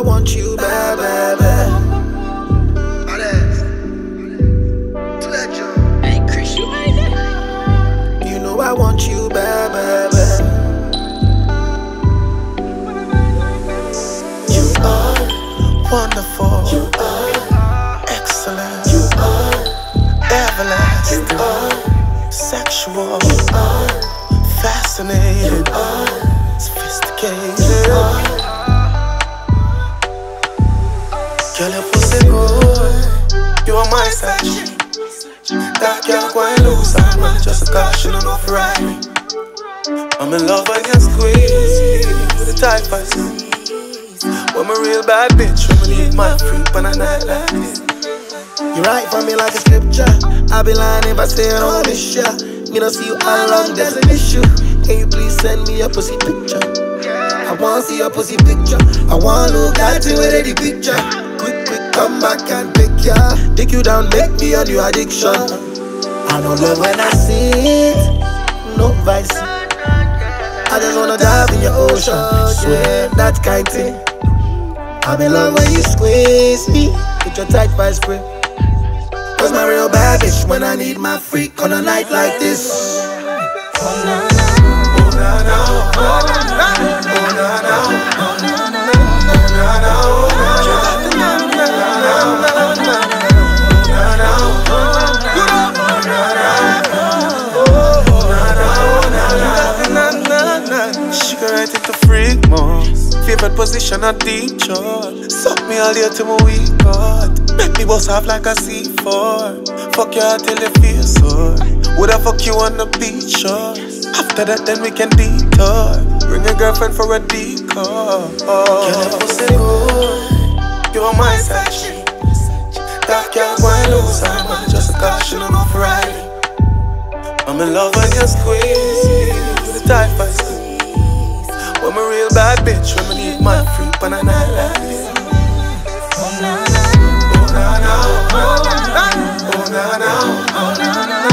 want you bad, bad, bad. Hey, Chris, you made it. You know I want you bad, bad, bad. You are wonderful. You are excellent. You are everlasting. You are sexual. You are fascinating. You are sophisticated. You are. Girl, your pussy good. You are my section. That girl going loose, I'm not just a caution enough right. I'm in love when you squeeze the tight fast. When I'm a real bad bitch, when I need my freak on a night like this. You write for me like a scripture. I be lying if I say I don't miss ya. Me don't see you all along, there's an issue. Can you please send me a pussy picture? I wanna see your pussy picture. I wanna look at you with the picture. Quick, come back and pick ya. Take you down, make me a new addiction. I don't love when I see it, no vice. I just wanna dive in your ocean, swear that kind thing. I'm in love when you squeeze me with your tight vice grip. Cause my real bad bitch when I need my freak on a night like this. Oh na na, oh na na, oh na na, oh na na, oh na na, oh na na, oh she can write it to freak more. Favorite position a deep shot. Suck me all day till my weak God. Make me bust off like a C4. Fuck you till you feel sore. Woulda fuck you on the beach shore. After that then we can detour. Bring your girlfriend for a decoy. Girl, your pussy good. You are my section. That girl going loose, I'm not just a caution enough right. I'm in love when you squeeze the tight fast. When I'm a real bad bitch, when I need my freak on a night like this. Oh na na, oh na na, oh na na, oh na na, oh na na.